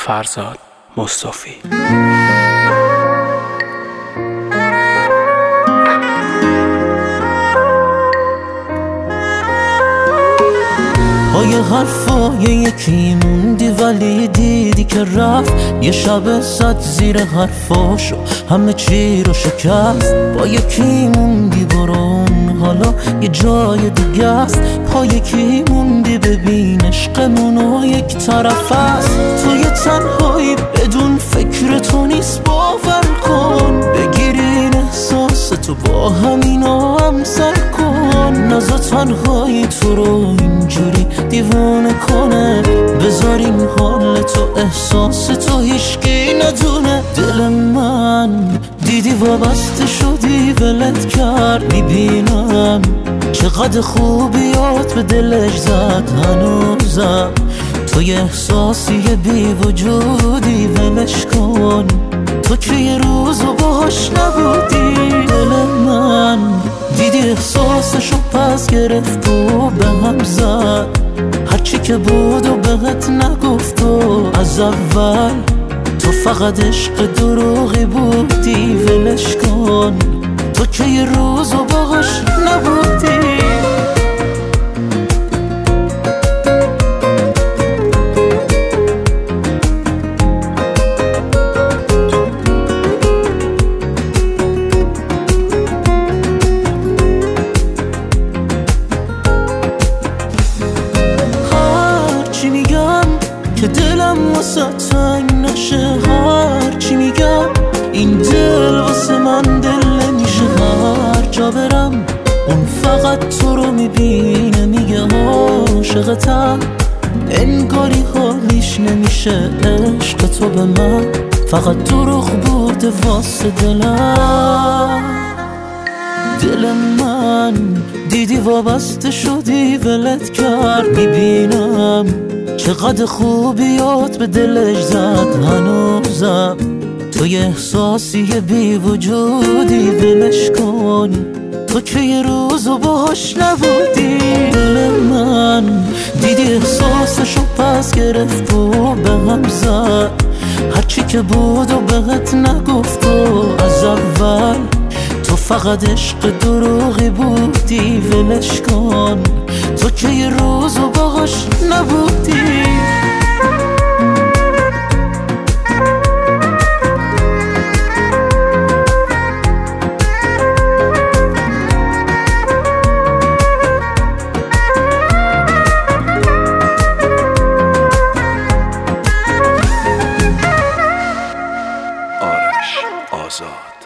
فرزاد مصطفی. پای حرفای یکی موندی ولی دیدی که رفت، یه شب زد زیر حرفاشو همه چی رو شکست. با یکی موندی برون حالا یه جای دیگه است، پا یکی موندی ببین عشقمونو یک طرف است. تو یه تنهایی بدون فکر تو نیست، باور کن بگیر این احساس تو با همینا هم سر کن. نزا تنهایی تو رو اینجوری دیوونه کنه، بذار این حال تو احساس تو هیچکی ندونه. دل من دیدی وابسته شدی ولت کرد، میبینم چقدر خوبیات به دلش زد هنوزم. تو یه احساسی بی وجودی ولش کن، تو که یه روزو باهاش نبودی. دل من دیدی احساسشو پس گرفت و به هم زد، هرچی که بود و بهت نگفت و از اول تو فقط عشق دروغی بودی. ولش کن تو که یه روزو باهاش نبودی. هرچی میگم که دلم واسه تنگ نشه، هرچی میگم این دل واسه من دل نمیشه. هر جا برم اون فقط تو رو میبینه، میگه عاشقتم، انگاری حالیش نمیشه. عشق تو به من فقط دروغ بوده واسه دلم. دل من دیدی وابسته شدی ولت کرد، میبینم چقدر خوبیات به دلش زد هنوزم. تو یه احساسی بی وجودی ولش کن، تو که یه روزو باهاش نبودی. دل من دیدی احساسشو پس گرفت و به هم زد، هرچی که بود و بهت نگفت و از اول تو فقط عشق دروغی بودی. ولش کن تو که یه روزو باهاش نبودی. آرش آزاد.